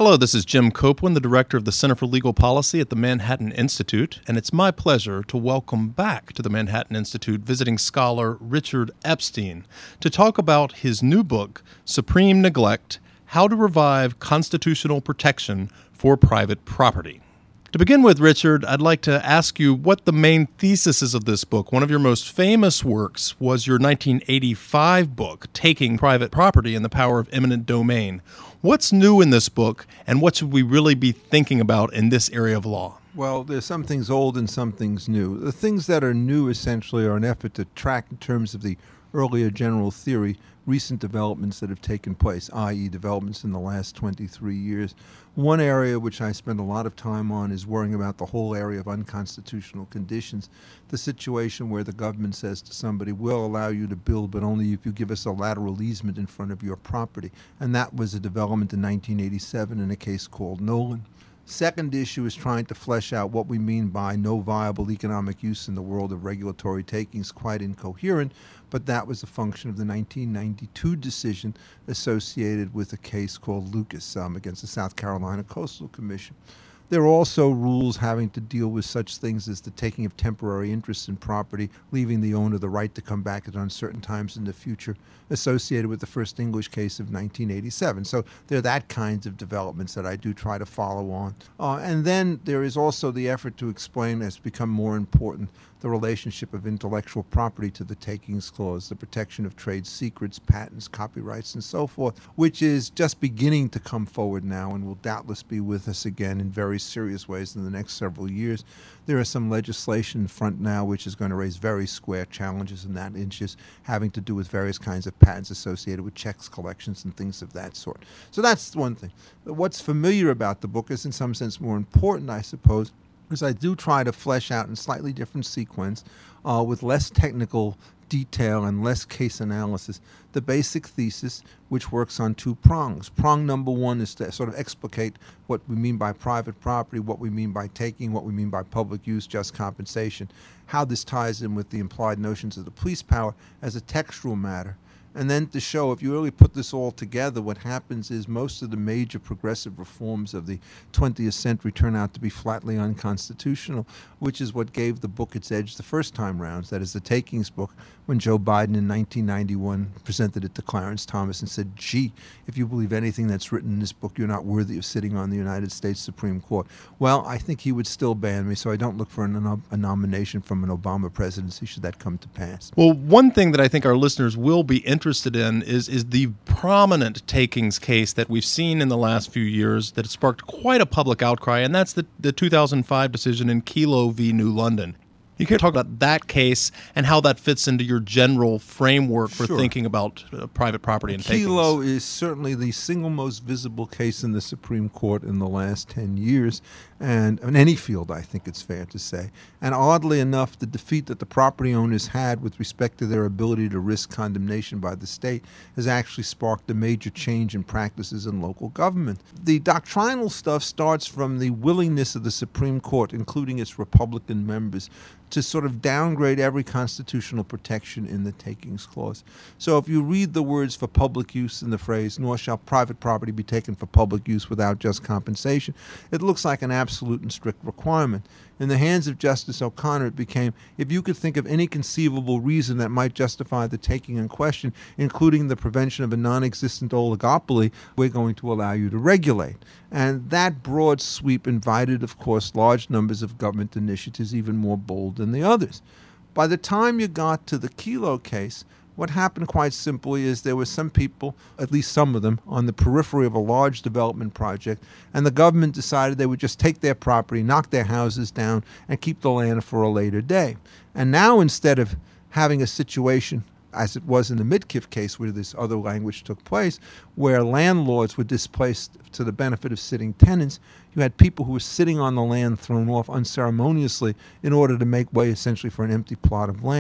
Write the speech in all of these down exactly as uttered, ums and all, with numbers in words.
Hello, this is Jim Copeland, the Director of the Center for Legal Policy at the Manhattan Institute, and it's my pleasure to welcome back to the Manhattan Institute visiting scholar Richard Epstein to talk about his new book, Supreme Neglect: How to Revive Constitutional Protection for Private Property. To begin with, Richard, I'd like to ask you what the main thesis is of this book. One of your most famous works was your nineteen eighty-five book, Taking Private Property and the Power of Eminent Domain. What's new in this book, and what should we really be thinking about in this area of law? Well, there's some things old and some things new. The things that are new, essentially, are an effort to track, in terms of the earlier general theory, recent developments that have taken place, that is developments in the last twenty-three years. One area which I spend a lot of time on is worrying about the whole area of unconstitutional conditions, the situation where the government says to somebody, we'll allow you to build, but only if you give us a lateral easement in front of your property. And that was a development in nineteen eighty-seven in a case called Nolan. Second issue is trying to flesh out what we mean by no viable economic use in the world of regulatory takings. Quite incoherent, but that was a function of the nineteen ninety-two decision associated with a case called Lucas um, against the South Carolina Coastal Commission. There are also rules having to deal with such things as the taking of temporary interest in property, leaving the owner the right to come back at uncertain times in the future, associated with the first English case of nineteen eighty-seven. So there are that kinds of developments that I do try to follow on. Uh, and then there is also the effort to explain, as become more important, the relationship of intellectual property to the Takings Clause, the protection of trade secrets, patents, copyrights, and so forth, which is just beginning to come forward now and will doubtless be with us again in very serious ways in the next several years. There is some legislation in front now which is going to raise very square challenges in that inches, having to do with various kinds of patents associated with checks collections and things of that sort. So that's one thing. What's familiar about the book is in some sense more important, I suppose, because I do try to flesh out in slightly different sequence, uh, with less technical detail and less case analysis, the basic thesis, which works on two prongs. Prong number one is to sort of explicate what we mean by private property, what we mean by taking, what we mean by public use, just compensation, how this ties in with the implied notions of the police power as a textual matter. And then to show, if you really put this all together, what happens is most of the major progressive reforms of the twentieth century turn out to be flatly unconstitutional, which is what gave the book its edge the first time round. That is the Takings book, when Joe Biden in nineteen ninety-one presented it to Clarence Thomas and said, gee, if you believe anything that's written in this book, you're not worthy of sitting on the United States Supreme Court. Well, I think he would still ban me, so I don't look for an, a nomination from an Obama presidency should that come to pass. Well, one thing that I think our listeners will be interested interested in is is the prominent takings case that we've seen in the last few years that sparked quite a public outcry, and that's the, the two thousand five decision in Kelo v. New London. You can talk about that case and how that fits into your general framework for Sure. thinking about uh, private property and takings. Kelo is certainly the single most visible case in the Supreme Court in the last ten years, and in any field, I think it's fair to say. And oddly enough, the defeat that the property owners had with respect to their ability to risk condemnation by the state has actually sparked a major change in practices in local government. The doctrinal stuff starts from the willingness of the Supreme Court, including its Republican members, to sort of downgrade every constitutional protection in the Takings Clause. So if you read the words for public use in the phrase, nor shall private property be taken for public use without just compensation, it looks like an absolute and strict requirement. In the hands of Justice O'Connor, it became, if you could think of any conceivable reason that might justify the taking in question, including the prevention of a non-existent oligopoly, we're going to allow you to regulate. And that broad sweep invited, of course, large numbers of government initiatives, even more bold than the others. By the time you got to the Kelo case, what happened quite simply is there were some people, at least some of them, on the periphery of a large development project, and the government decided they would just take their property, knock their houses down, and keep the land for a later day. And now, instead of having a situation, as it was in the Midkiff case where this other language took place, where landlords were displaced to the benefit of sitting tenants, you had people who were sitting on the land thrown off unceremoniously in order to make way essentially for an empty plot of land.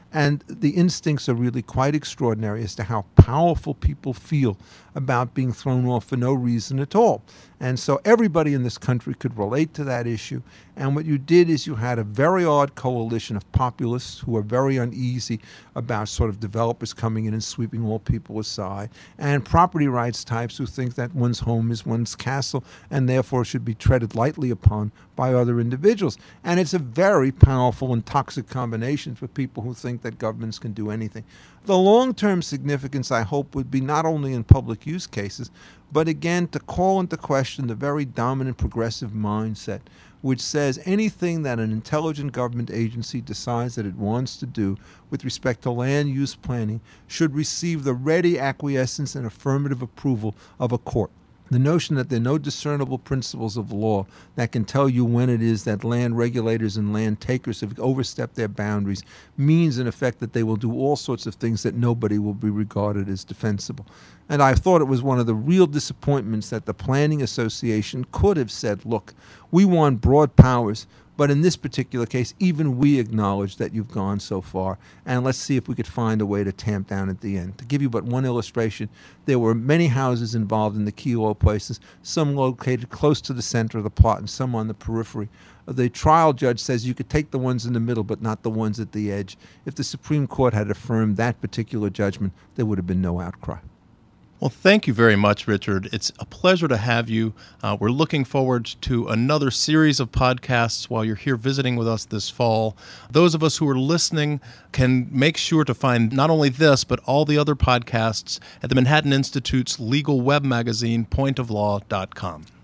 And the instincts are really quite extraordinary as to how powerful people feel about being thrown off for no reason at all. And so everybody in this country could relate to that issue. And what you did is you had a very odd coalition of populists who are very uneasy about sort of developers coming in and sweeping all people aside, and property rights types who think that one's home is one's castle and therefore should be treaded lightly upon by other individuals. And it's a very powerful and toxic combination for people who think that governments can do anything. The long-term significance, I hope, would be not only in public use cases, but again to call into question the very dominant progressive mindset which says anything that an intelligent government agency decides that it wants to do with respect to land use planning should receive the ready acquiescence and affirmative approval of a court. The notion that there are no discernible principles of law that can tell you when it is that land regulators and land takers have overstepped their boundaries means, in effect, that they will do all sorts of things that nobody will be regarded as defensible. And I thought it was one of the real disappointments that the Planning Association could have said, look, we want broad powers, but in this particular case, even we acknowledge that you've gone so far, and let's see if we could find a way to tamp down at the end. To give you but one illustration, there were many houses involved in the key oil places, some located close to the center of the plot and some on the periphery. The trial judge says you could take the ones in the middle, but not the ones at the edge. If the Supreme Court had affirmed that particular judgment, there would have been no outcry. Well, thank you very much, Richard. It's a pleasure to have you. Uh, we're looking forward to another series of podcasts while you're here visiting with us this fall. Those of us who are listening can make sure to find not only this, but all the other podcasts at the Manhattan Institute's legal web magazine, point of law dot com.